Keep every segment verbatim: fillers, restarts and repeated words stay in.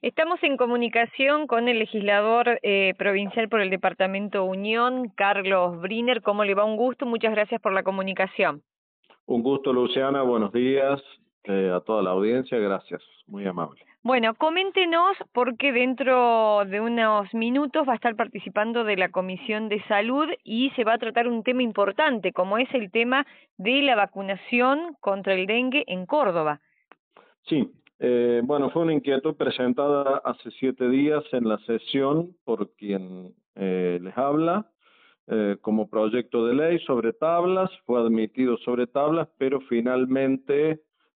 Estamos en comunicación con el legislador eh, provincial por el Departamento Unión, Carlos Briner. ¿Cómo le va? Un gusto, muchas gracias por la comunicación. Un gusto, Luciana, buenos días eh, a toda la audiencia, gracias, muy amable. Bueno, coméntenos porque dentro de unos minutos va a estar participando de la Comisión de Salud y se va a tratar un tema importante, como es el tema de la vacunación contra el dengue en Córdoba. Sí, eh, bueno, fue una inquietud presentada hace siete días en la sesión por quien eh, les habla, eh, como proyecto de ley sobre tablas, fue admitido sobre tablas, pero finalmente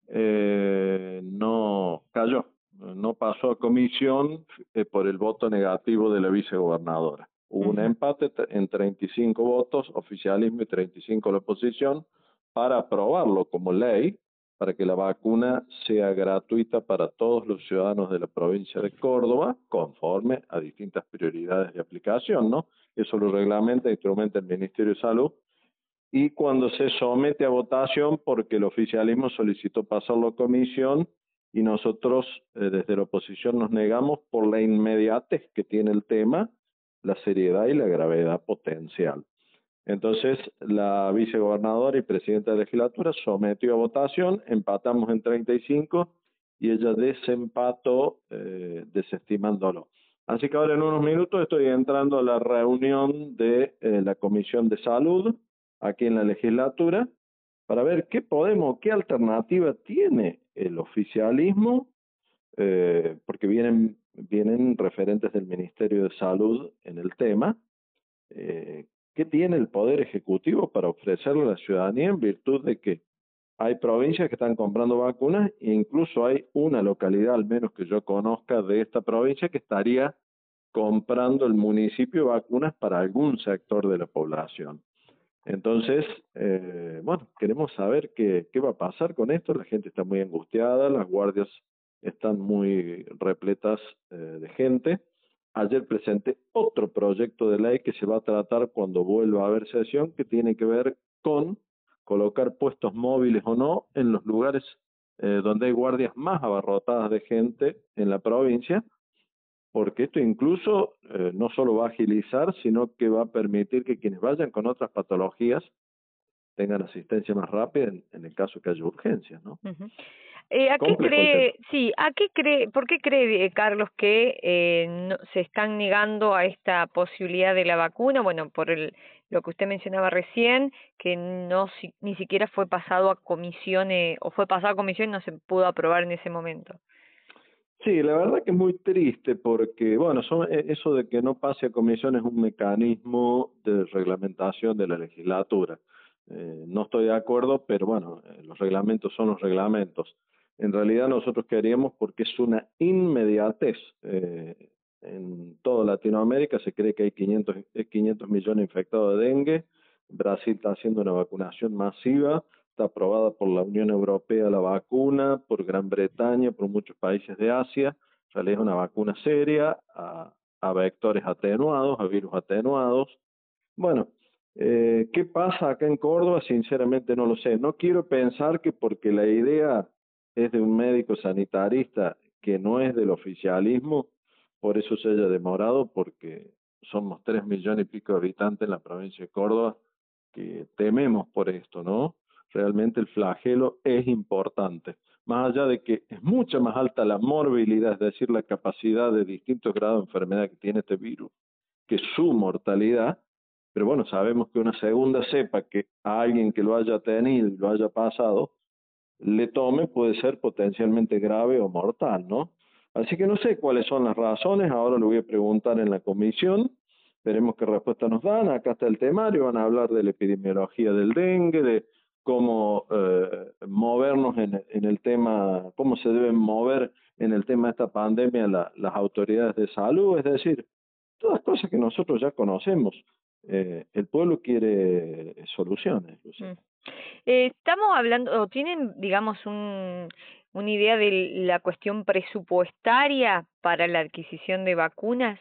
eh, no cayó, no pasó a comisión eh, por el voto negativo de la vicegobernadora. Hubo un Uh-huh. empate en treinta y cinco votos, oficialismo y treinta y cinco la oposición, para aprobarlo como ley, para que la vacuna sea gratuita para todos los ciudadanos de la provincia de Córdoba, conforme a distintas prioridades de aplicación, ¿no? Eso lo reglamenta e instrumenta el Ministerio de Salud, y cuando se somete a votación, porque el oficialismo solicitó pasarlo a comisión, y nosotros eh, desde la oposición nos negamos por la inmediatez que tiene el tema, la seriedad y la gravedad potencial. Entonces, la vicegobernadora y presidenta de legislatura sometió a votación, empatamos en treinta y cinco y ella desempató eh, desestimándolo. Así que ahora en unos minutos estoy entrando a la reunión de eh, la Comisión de Salud aquí en la legislatura para ver qué podemos, qué alternativa tiene el oficialismo, eh, porque vienen, vienen referentes del Ministerio de Salud en el tema. Eh, ¿Qué tiene el Poder Ejecutivo para ofrecerle a la ciudadanía en virtud de que hay provincias que están comprando vacunas e incluso hay una localidad, al menos que yo conozca de esta provincia, que estaría comprando el municipio vacunas para algún sector de la población? Entonces, eh, bueno, queremos saber qué, qué va a pasar con esto. La gente está muy angustiada, las guardias están muy repletas eh, de gente. Ayer presenté otro proyecto de ley que se va a tratar cuando vuelva a haber sesión, que tiene que ver con colocar puestos móviles o no en los lugares eh, donde hay guardias más abarrotadas de gente en la provincia, porque esto incluso eh, no solo va a agilizar, sino que va a permitir que quienes vayan con otras patologías tengan asistencia más rápida en, en el caso que haya urgencias, ¿no? Uh-huh. Eh, ¿a qué Complejo el tema. cree, sí, a qué cree, por qué cree, eh, Carlos, que eh, no, se están negando a esta posibilidad de la vacuna? Bueno, por el, lo que usted mencionaba recién, que no si, ni siquiera fue pasado a comisión, eh, o fue pasado a comisión y no se pudo aprobar en ese momento. Sí, la verdad que es muy triste porque, bueno, son, eso de que no pase a comisión es un mecanismo de reglamentación de la legislatura. Eh, no estoy de acuerdo, pero bueno, eh, los reglamentos son los reglamentos. En realidad nosotros queríamos porque es una inmediatez. Eh, en toda Latinoamérica se cree que hay quinientos, quinientos millones infectados de dengue. Brasil está haciendo una vacunación masiva. Está aprobada por la Unión Europea la vacuna, por Gran Bretaña, por muchos países de Asia. En realidad es una vacuna seria a, a vectores atenuados, a virus atenuados. Bueno, eh, ¿qué pasa acá en Córdoba? Sinceramente no lo sé. No quiero pensar que porque la idea es de un médico sanitarista que no es del oficialismo, por eso se haya demorado, porque somos tres millones y pico de habitantes en la provincia de Córdoba que tememos por esto, ¿no? Realmente el flagelo es importante. Más allá de que es mucha más alta la morbilidad, es decir, la capacidad de distintos grados de enfermedad que tiene este virus, que su mortalidad, pero bueno, sabemos que una segunda cepa que a alguien que lo haya tenido y lo haya pasado, le tome puede ser potencialmente grave o mortal, ¿no? Así que no sé cuáles son las razones, ahora lo voy a preguntar en la comisión, veremos qué respuesta nos dan. Acá está el temario, van a hablar de la epidemiología del dengue, de cómo eh, movernos en, en el tema, cómo se deben mover en el tema de esta pandemia la, las autoridades de salud, es decir, todas cosas que nosotros ya conocemos. Eh, el pueblo quiere soluciones, Mm. Lucía. Eh, estamos hablando, o tienen, digamos, un, una idea de la cuestión presupuestaria para la adquisición de vacunas.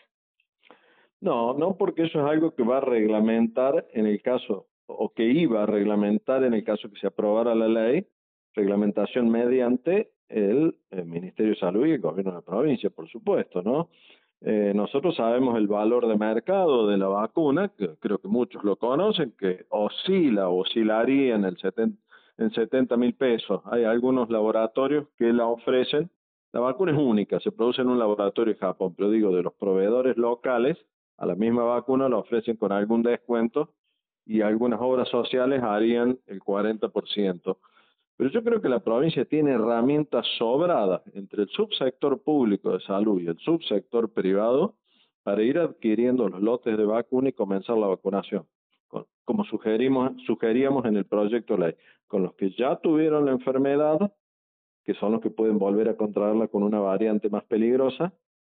No, no, porque eso es algo que va a reglamentar en el caso, o que iba a reglamentar en el caso que se aprobara la ley, reglamentación mediante el, el Ministerio de Salud y el gobierno de la provincia, por supuesto, ¿no? Eh, nosotros sabemos el valor de mercado de la vacuna, que creo que muchos lo conocen, que oscila, oscilaría en el setenta, en setenta mil pesos. Hay algunos laboratorios que la ofrecen. La vacuna es única, se produce en un laboratorio en Japón, pero digo, de los proveedores locales, a la misma vacuna la ofrecen con algún descuento y algunas obras sociales harían el cuarenta por ciento. Pero yo creo que la provincia tiene herramientas sobradas entre el subsector público de salud y el subsector privado para ir adquiriendo los lotes de vacuna y comenzar la vacunación, con, como sugerimos, sugeríamos en el proyecto de ley, con los que ya tuvieron la enfermedad, que son los que pueden volver a contraerla con una variante más peligrosa,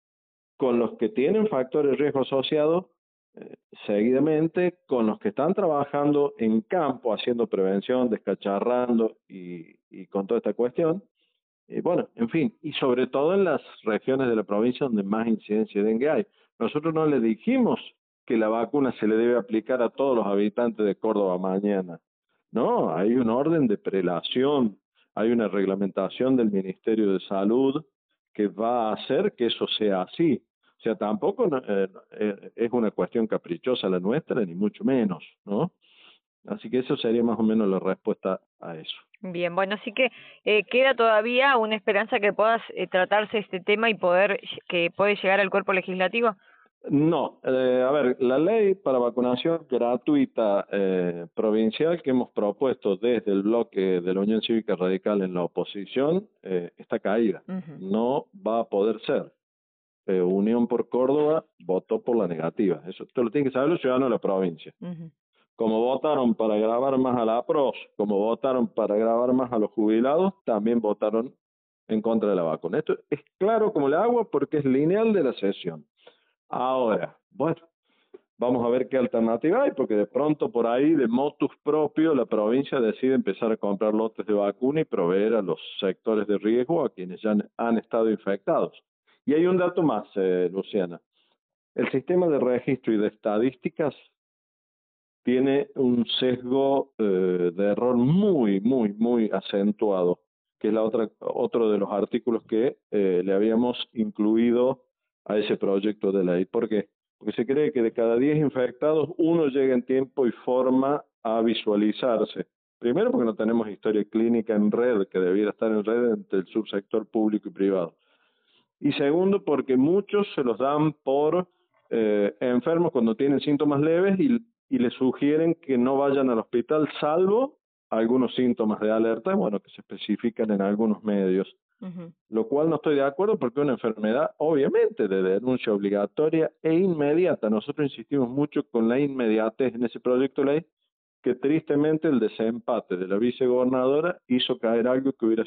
con los que tienen factores de riesgo asociados, eh, seguidamente con los que están trabajando en campo, haciendo prevención, descacharrando y, y con toda esta cuestión. Y bueno, en fin, y sobre todo en las regiones de la provincia donde más incidencia de dengue hay. Nosotros no le dijimos que la vacuna se le debe aplicar a todos los habitantes de Córdoba mañana. No, hay un orden de prelación, hay una reglamentación del Ministerio de Salud que va a hacer que eso sea así. O sea, tampoco eh, eh, es una cuestión caprichosa la nuestra, ni mucho menos, ¿no? Así que eso sería más o menos la respuesta a eso. Bien, bueno, así que eh, queda todavía una esperanza que puedas eh, tratarse este tema y poder que puede llegar al cuerpo legislativo. No, eh, a ver, la ley para vacunación gratuita eh, provincial que hemos propuesto desde el bloque de la Unión Cívica Radical en la oposición eh, está caída. Uh-huh. No va a poder ser. Eh, Unión por Córdoba votó por la negativa. Eso esto lo tienen que saber los ciudadanos de la provincia. Uh-huh. Como votaron para grabar más a la P R O S, como votaron para grabar más a los jubilados, también votaron en contra de la vacuna. Esto es claro como el agua porque es lineal de la sesión. Ahora, bueno, vamos a ver qué alternativa hay, porque de pronto por ahí, de motus propio, la provincia decide empezar a comprar lotes de vacuna y proveer a los sectores de riesgo, a quienes ya han, han estado infectados. Y hay un dato más, eh, Luciana. El sistema de registro y de estadísticas tiene un sesgo eh, de error muy, muy, muy acentuado, que es la otra, otro de los artículos que eh, le habíamos incluido a ese proyecto de ley. ¿Por qué? Porque se cree que de cada diez infectados, uno llega en tiempo y forma a visualizarse. Primero porque no tenemos historia clínica en red, que debiera estar en red entre el subsector público y privado. Y segundo porque muchos se los dan por eh, enfermos cuando tienen síntomas leves y, y les sugieren que no vayan al hospital salvo algunos síntomas de alerta, bueno, que se especifican en algunos medios. Uh-huh. Lo cual no estoy de acuerdo porque es una enfermedad obviamente de denuncia obligatoria e inmediata. Nosotros insistimos mucho con la inmediatez en ese proyecto de ley, que tristemente el desempate de la vicegobernadora hizo caer algo que hubiera